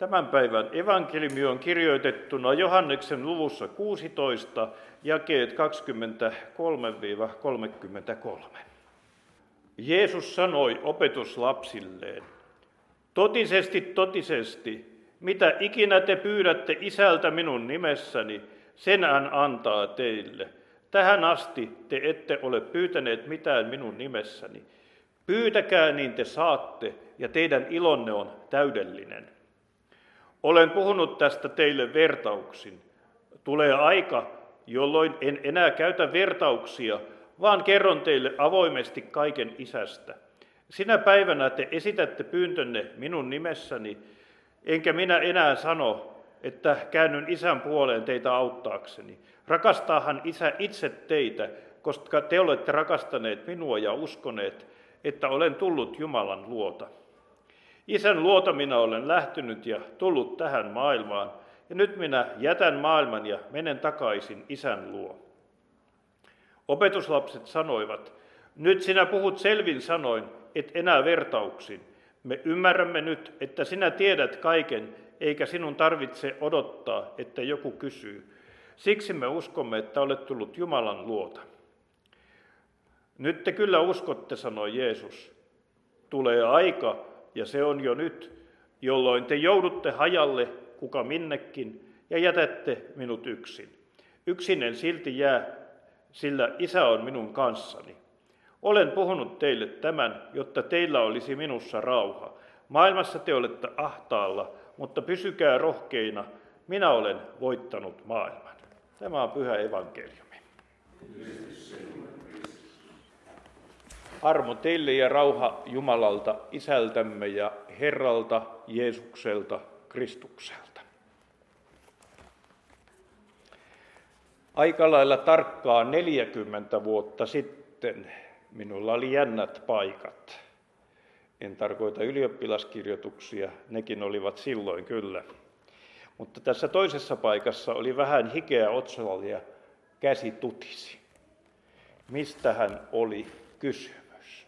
Tämän päivän evankeliumi on kirjoitettuna Johanneksen luvussa 16, jakeet 23-33. Jeesus sanoi opetuslapsilleen, totisesti, totisesti, mitä ikinä te pyydätte Isältä minun nimessäni, sen hän antaa teille. Tähän asti te ette ole pyytäneet mitään minun nimessäni. Pyytäkää, niin te saatte, ja teidän ilonne on täydellinen. Olen puhunut tästä teille vertauksin. Tulee aika, jolloin en enää käytä vertauksia, vaan kerron teille avoimesti kaiken Isästä. Sinä päivänä te esitätte pyyntönne minun nimessäni, enkä minä enää sano, että käännyn Isän puoleen teitä auttaakseni. Rakastaahan Isä itse teitä, koska te olette rakastaneet minua ja uskoneet, että olen tullut Jumalan luota. Isän luota minä olen lähtenyt ja tullut tähän maailmaan, ja nyt minä jätän maailman ja menen takaisin Isän luo. Opetuslapset sanoivat, nyt sinä puhut selvin sanoin, et enää vertauksin. Me ymmärrämme nyt, että sinä tiedät kaiken, eikä sinun tarvitse odottaa, että joku kysyy. Siksi me uskomme, että olet tullut Jumalan luota. Nyt te kyllä uskotte, sanoi Jeesus. Tulee aika, ja se on jo nyt, jolloin te joudutte hajalle, kuka minnekin, ja jätätte minut yksin. Yksin en silti jää, sillä Isä on minun kanssani. Olen puhunut teille tämän, jotta teillä olisi minussa rauha. Maailmassa te olette ahtaalla, mutta pysykää rohkeina, minä olen voittanut maailman. Tämä on pyhä evankeliumi. Armo teille ja rauha Jumalalta, Isältämme ja Herralta, Jeesukselta, Kristukselta. Aika lailla tarkkaan 40 vuotta sitten minulla oli jännät paikat. En tarkoita ylioppilaskirjoituksia, nekin olivat silloin kyllä. Mutta tässä toisessa paikassa oli vähän hikeä otsalla ja käsi tutisi. Mistähän oli kysymys?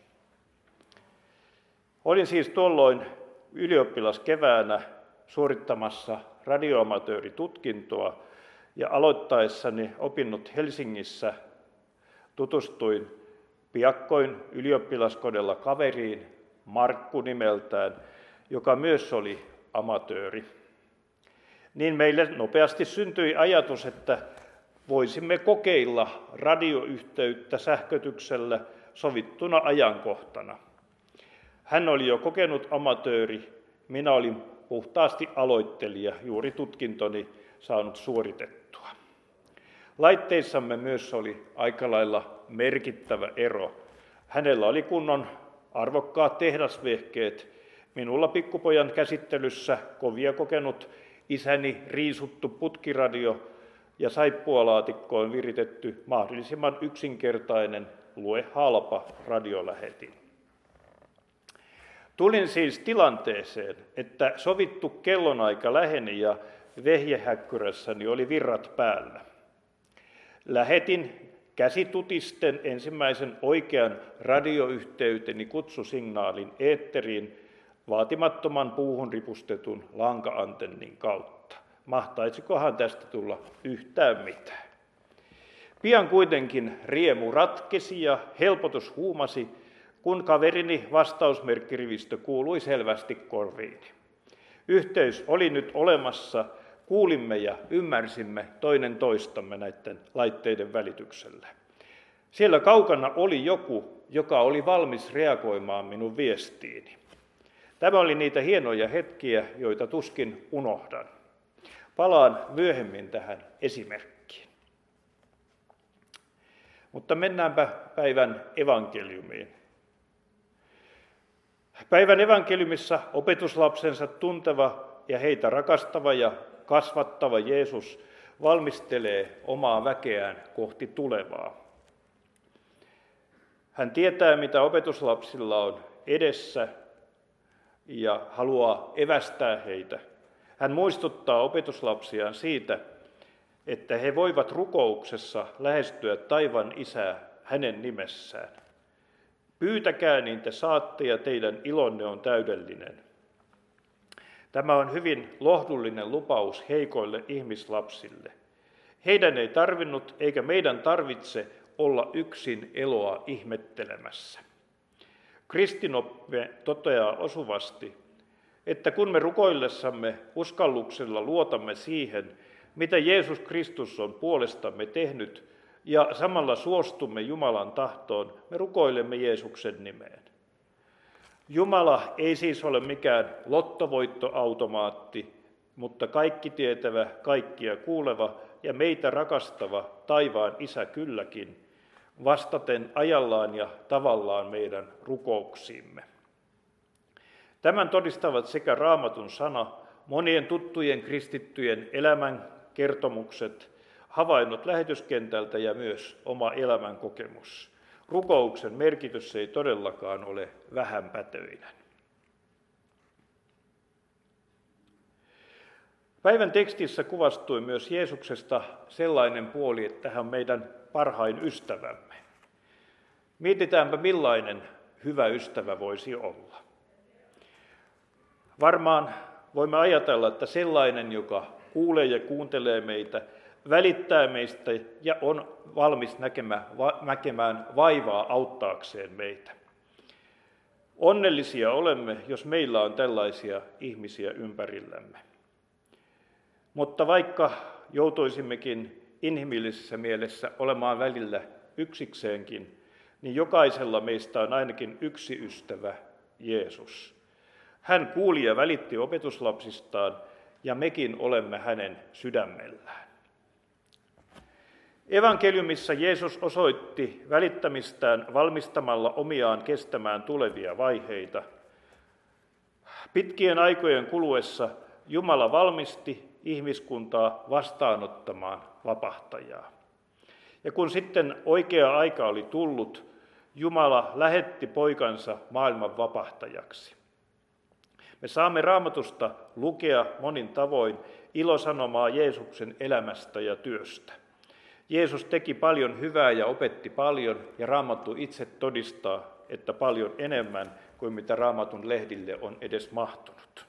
Olin siis tuolloin ylioppilaskeväänä suorittamassa radioamatööritutkintoa ja aloittaessani opinnot Helsingissä tutustuin piakkoin ylioppilaskodella kaveriin, Markku nimeltään, joka myös oli amatööri. Niin meille nopeasti syntyi ajatus, että voisimme kokeilla radioyhteyttä sähkötyksellä sovittuna ajankohtana. Hän oli jo kokenut amatööri, minä olin puhtaasti aloittelija, juuri tutkintoni saanut suoritettua. Laitteissamme myös oli aika lailla merkittävä ero. Hänellä oli kunnon arvokkaat tehdasvehkeet, minulla pikkupojan käsittelyssä kovia kokenut isäni riisuttu putkiradio ja saippualaatikkoon viritetty mahdollisimman yksinkertainen lue halpa radiolähetin. Tulin siis tilanteeseen, että sovittu kellonaika läheni ja vehjehäkkyrässäni oli virrat päällä. Lähetin käsitutisten ensimmäisen oikean radioyhteyteni kutsusignaalin eetteriin vaatimattoman puuhun ripustetun lanka-antennin kautta. Mahtaisikohan tästä tulla yhtään mitään? Pian kuitenkin riemu ratkesi ja helpotus huumasi, kun kaverini vastausmerkkirivistö kuului selvästi korviini. Yhteys oli nyt olemassa, kuulimme ja ymmärsimme toinen toistamme näiden laitteiden välityksellä. Siellä kaukana oli joku, joka oli valmis reagoimaan minun viestiini. Tämä oli niitä hienoja hetkiä, joita tuskin unohdan. Palaan myöhemmin tähän esimerkkiin. Mutta mennäänpä päivän evankeliumiin. Päivän evankeliumissa opetuslapsensa tunteva ja heitä rakastava ja kasvattava Jeesus valmistelee omaa väkeään kohti tulevaa. Hän tietää, mitä opetuslapsilla on edessä ja haluaa evästää heitä. Hän muistuttaa opetuslapsiaan siitä, että he voivat rukouksessa lähestyä taivaan Isää hänen nimessään. Pyytäkää, niin te saatte, ja teidän ilonne on täydellinen. Tämä on hyvin lohdullinen lupaus heikoille ihmislapsille. Heidän ei tarvinnut eikä meidän tarvitse olla yksin eloa ihmettelemässä. Kristinoppe toteaa osuvasti, että kun me rukoillessamme uskalluksella luotamme siihen, mitä Jeesus Kristus on puolestamme tehnyt, ja samalla suostumme Jumalan tahtoon, me rukoilemme Jeesuksen nimeen. Jumala ei siis ole mikään lottovoittoautomaatti, mutta kaikki tietävä, kaikkia kuuleva ja meitä rakastava taivaan Isä kylläkin, vastaten ajallaan ja tavallaan meidän rukouksiimme. Tämän todistavat sekä Raamatun sana, monien tuttujen kristittyjen elämän kertomukset, havainnot lähetyskentältä ja myös oma elämän kokemus. Rukouksen merkitys ei todellakaan ole vähänpätöinen. Päivän tekstissä kuvastui myös Jeesuksesta sellainen puoli, että hän on meidän parhain ystävämme. Mietitäänpä, millainen hyvä ystävä voisi olla. Varmaan voimme ajatella, että sellainen, joka kuulee ja kuuntelee meitä, välittää meistä ja on valmis näkemään vaivaa auttaakseen meitä. Onnellisia olemme, jos meillä on tällaisia ihmisiä ympärillämme. Mutta vaikka joutuisimmekin inhimillisessä mielessä olemaan välillä yksikseenkin, niin jokaisella meistä on ainakin yksi ystävä, Jeesus. Hän kuuli ja välitti opetuslapsistaan, ja mekin olemme hänen sydämellään. Evankeliumissa Jeesus osoitti välittämistään valmistamalla omiaan kestämään tulevia vaiheita. Pitkien aikojen kuluessa Jumala valmisti ihmiskuntaa vastaanottamaan vapahtajaa. Ja kun sitten oikea aika oli tullut, Jumala lähetti poikansa maailman vapahtajaksi. Me saamme Raamatusta lukea monin tavoin ilosanomaa Jeesuksen elämästä ja työstä. Jeesus teki paljon hyvää ja opetti paljon, ja Raamattu itse todistaa, että paljon enemmän kuin mitä Raamatun lehdille on edes mahtunut.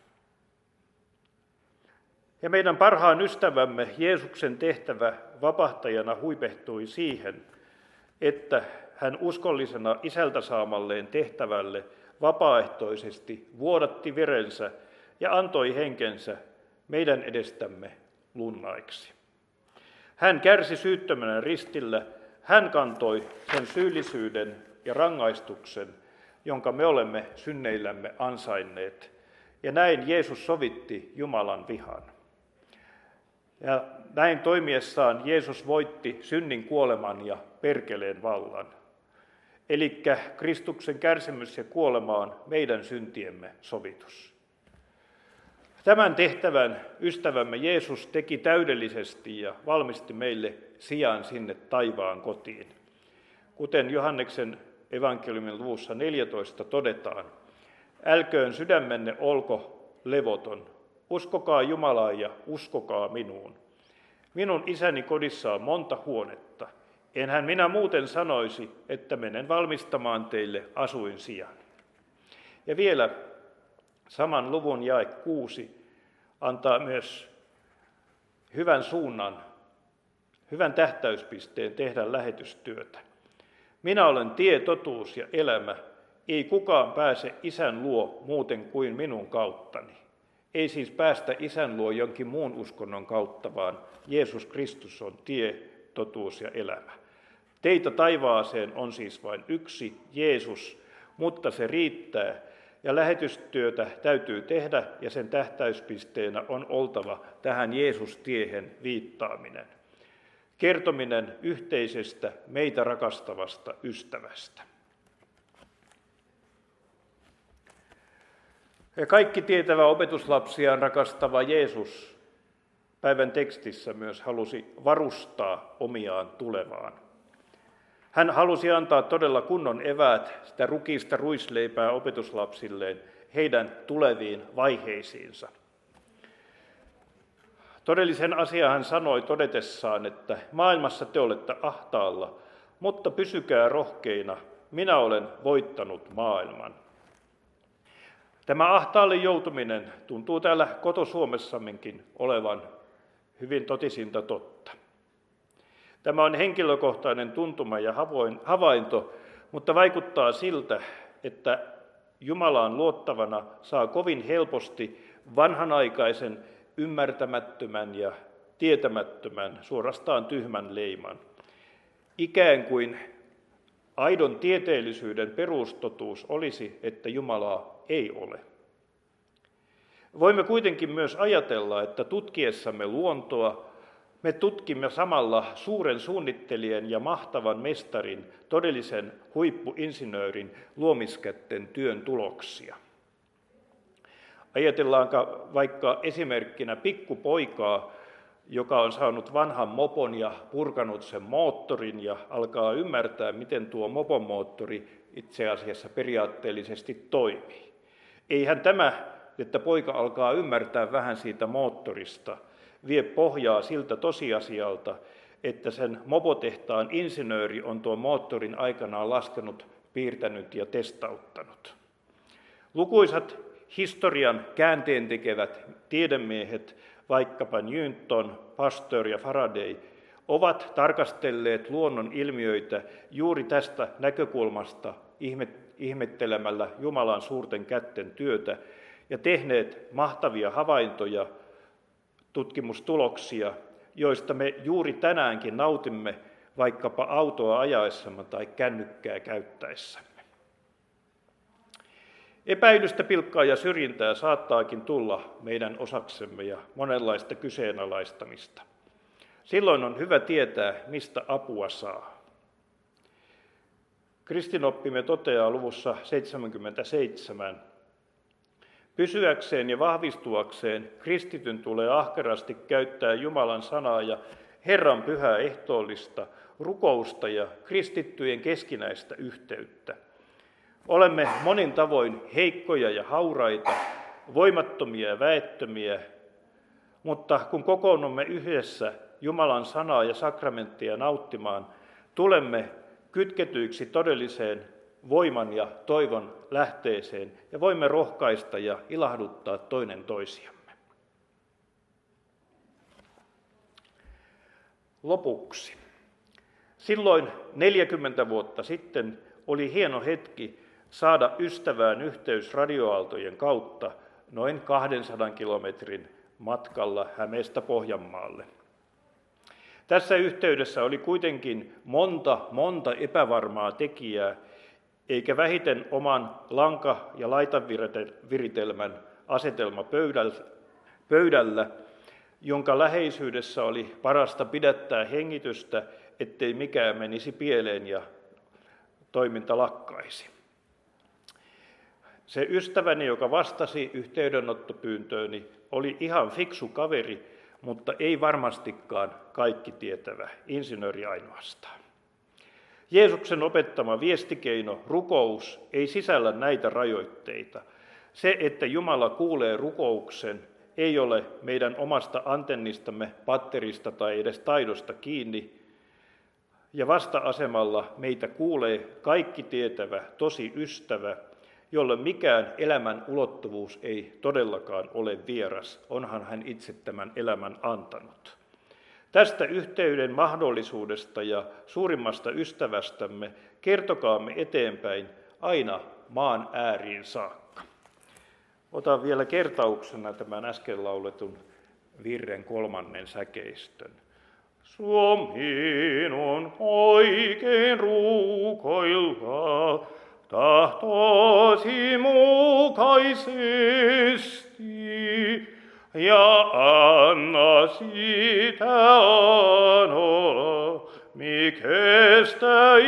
Ja meidän parhaan ystävämme Jeesuksen tehtävä vapahtajana huipehtui siihen, että hän uskollisena isältä saamalleen tehtävälle vapaaehtoisesti vuodatti verensä ja antoi henkensä meidän edestämme lunnaiksi. Hän kärsi syyttömänä ristillä, hän kantoi sen syyllisyyden ja rangaistuksen, jonka me olemme synneillämme ansainneet, ja näin Jeesus sovitti Jumalan vihan. Ja näin toimiessaan Jeesus voitti synnin, kuoleman ja perkeleen vallan. Elikkä Kristuksen kärsimys ja kuolema on meidän syntiemme sovitus. Tämän tehtävän ystävämme Jeesus teki täydellisesti ja valmisti meille sijan sinne taivaan kotiin. Kuten Johanneksen evankeliumin luvussa 14 todetaan, älköön sydämenne olko levoton, uskokaa Jumalaa ja uskokaa minuun. Minun isäni kodissa on monta huonetta. Enhän minä muuten sanoisi, että menen valmistamaan teille asuinsijan. Ja vielä saman luvun jae 6 antaa myös hyvän suunnan, hyvän tähtäyspisteen tehdä lähetystyötä. Minä olen tie, totuus ja elämä. Ei kukaan pääse Isän luo muuten kuin minun kauttani. Ei siis päästä Isän luo jonkin muun uskonnon kautta, vaan Jeesus Kristus on tie, totuus ja elämä. Teitä taivaaseen on siis vain yksi, Jeesus, mutta se riittää. Ja lähetystyötä täytyy tehdä, ja sen tähtäyspisteenä on oltava tähän Jeesus-tiehen viittaaminen. Kertominen yhteisestä, meitä rakastavasta ystävästä. Ja kaikki tietävä opetuslapsiaan rakastava Jeesus päivän tekstissä myös halusi varustaa omiaan tulevaan. Hän halusi antaa todella kunnon eväät, sitä rukista ruisleipää opetuslapsilleen heidän tuleviin vaiheisiinsa. Todellisen asian hän sanoi todetessaan, että maailmassa te olette ahtaalla, mutta pysykää rohkeina, minä olen voittanut maailman. Tämä ahtaalle joutuminen tuntuu täällä koto-Suomessammekin olevan hyvin totisinta totta. Tämä on henkilökohtainen tuntuma ja havainto, mutta vaikuttaa siltä, että Jumalaan luottavana saa kovin helposti vanhanaikaisen, ymmärtämättömän ja tietämättömän, suorastaan tyhmän leiman. Ikään kuin aidon tieteellisyyden perustotuus olisi, että Jumalaa ei ole. Voimme kuitenkin myös ajatella, että tutkiessamme luontoa me tutkimme samalla suuren suunnittelijan ja mahtavan mestarin, todellisen huippuinsinöörin luomiskätten työn tuloksia. Ajatellaanko vaikka esimerkkinä pikkupoikaa, joka on saanut vanhan mopon ja purkanut sen moottorin ja alkaa ymmärtää, miten tuo mopon moottori itse asiassa periaatteellisesti toimii. Eihän tämä, että poika alkaa ymmärtää vähän siitä moottorista, vie pohjaa siltä tosiasialta, että sen mopotehtaan insinööri on tuon moottorin aikanaan laskenut, piirtänyt ja testauttanut. Lukuisat historian käänteen tekevät tiedemiehet, vaikkapa Newton, Pasteur ja Faraday, ovat tarkastelleet luonnon ilmiöitä juuri tästä näkökulmasta ihmettelemällä Jumalan suurten kätten työtä ja tehneet mahtavia havaintoja, tutkimustuloksia, joista me juuri tänäänkin nautimme vaikkapa autoa ajaessamme tai kännykkää käyttäessämme. Epäilystä, pilkkaa ja syrjintää saattaakin tulla meidän osaksemme ja monenlaista kyseenalaistamista. Silloin on hyvä tietää, mistä apua saa. Kristinoppimme toteaa luvussa 77, pysyäkseen ja vahvistuakseen kristityn tulee ahkerasti käyttää Jumalan sanaa ja Herran pyhää ehtoollista, rukousta ja kristittyjen keskinäistä yhteyttä. Olemme monin tavoin heikkoja ja hauraita, voimattomia ja väettömiä, mutta kun kokoonnumme yhdessä Jumalan sanaa ja sakramenttia nauttimaan, tulemme kytketyiksi todelliseen voiman ja toivon lähteeseen ja voimme rohkaista ja ilahduttaa toinen toisiamme. Lopuksi. Silloin 40 vuotta sitten oli hieno hetki saada ystävään yhteys radioaaltojen kautta noin 200 kilometrin matkalla Hämeestä Pohjanmaalle. Tässä yhteydessä oli kuitenkin monta epävarmaa tekijää, eikä vähiten oman lanka- ja laitaviritelmän asetelma pöydällä, jonka läheisyydessä oli parasta pidättää hengitystä, ettei mikään menisi pieleen ja toiminta lakkaisi. Se ystäväni, joka vastasi yhteydenottopyyntööni, oli ihan fiksu kaveri, mutta ei varmastikaan kaikki tietävä, insinööri ainoastaan. Jeesuksen opettama viestikeino, rukous, ei sisällä näitä rajoitteita. Se, että Jumala kuulee rukouksen, ei ole meidän omasta antennistamme, patterista tai edes taidosta kiinni. Ja vasta-asemalla meitä kuulee kaikki tietävä, tosi ystävä, jolle mikään elämän ulottuvuus ei todellakaan ole vieras, onhan hän itse tämän elämän antanut. Tästä yhteyden mahdollisuudesta ja suurimmasta ystävästämme kertokaamme eteenpäin aina maan ääriin saakka. Otan vielä kertauksena tämän äsken lauletun virren 3. säkeistön. Suomi on oikein rukoilla tahtosi mukaisesti, ja anna sitä anoa, mi kestä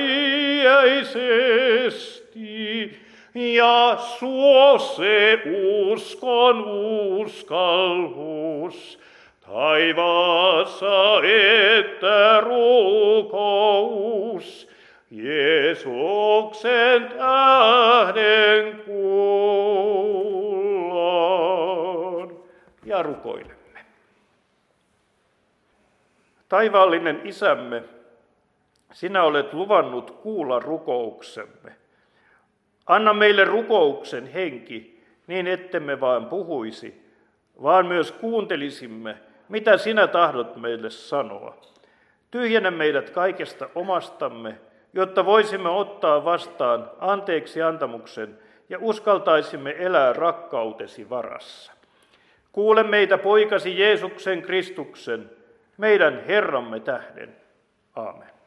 iäisesti, ja suo se uskon uskallus taivaassa, että rukous Jeesuksen tähden kuullaan. Ja rukoilemme. Taivaallinen Isämme, sinä olet luvannut kuulla rukouksemme. Anna meille rukouksen henki, niin ettemme vaan puhuisi, vaan myös kuuntelisimme, mitä sinä tahdot meille sanoa. Tyhjennä meidät kaikesta omastamme, jotta voisimme ottaa vastaan anteeksi antamuksen ja uskaltaisimme elää rakkautesi varassa. Kuule meitä poikasi Jeesuksen Kristuksen, meidän Herramme tähden. Aamen.